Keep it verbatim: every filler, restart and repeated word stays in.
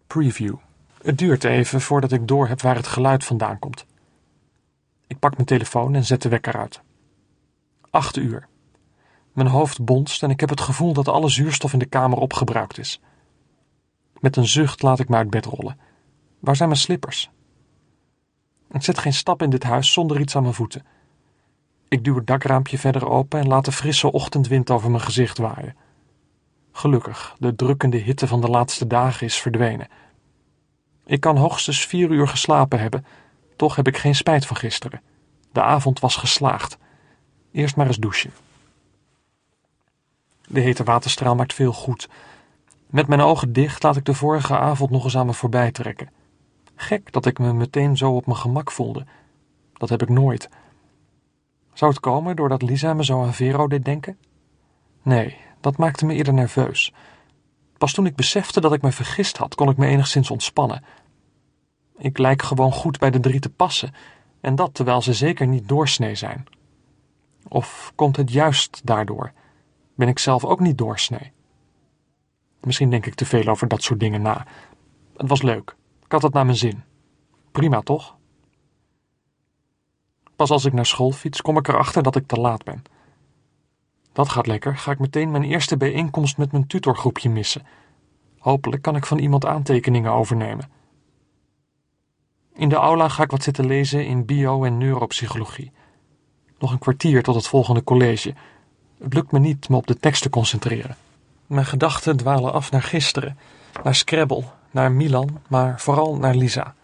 Preview. Het duurt even voordat ik doorheb waar het geluid vandaan komt. Ik pak mijn telefoon en zet de wekker uit. Acht uur. Mijn hoofd bonst en ik heb het gevoel dat alle zuurstof in de kamer opgebruikt is. Met een zucht laat ik me uit bed rollen. Waar zijn mijn slippers? Ik zet geen stap in dit huis zonder iets aan mijn voeten. Ik duw het dakraampje verder open en laat de frisse ochtendwind over mijn gezicht waaien. Gelukkig, de drukkende hitte van de laatste dagen is verdwenen. Ik kan hoogstens vier uur geslapen hebben, toch heb ik geen spijt van gisteren. De avond was geslaagd. Eerst maar eens douchen. De hete waterstraal maakt veel goed. Met mijn ogen dicht laat ik de vorige avond nog eens aan me voorbij trekken. Gek dat ik me meteen zo op mijn gemak voelde. Dat heb ik nooit. Zou het komen doordat Lisa me zo aan Vero deed denken? Nee, dat maakte me eerder nerveus. Pas toen ik besefte dat ik me vergist had, kon ik me enigszins ontspannen. Ik lijk gewoon goed bij de drie te passen, en dat terwijl ze zeker niet doorsnee zijn. Of komt het juist daardoor? Ben ik zelf ook niet doorsnee? Misschien denk ik te veel over dat soort dingen na. Het was leuk. Ik had het naar mijn zin. Prima, toch? Pas als ik naar school fiets, kom ik erachter dat ik te laat ben. Dat gaat lekker. Ga ik meteen mijn eerste bijeenkomst met mijn tutorgroepje missen. Hopelijk kan ik van iemand aantekeningen overnemen. In de aula ga ik wat zitten lezen in bio- en neuropsychologie. Nog een kwartier tot het volgende college. Het lukt me niet me op de tekst te concentreren. Mijn gedachten dwalen af naar gisteren, naar Scrabble, naar Milan, maar vooral naar Lisa.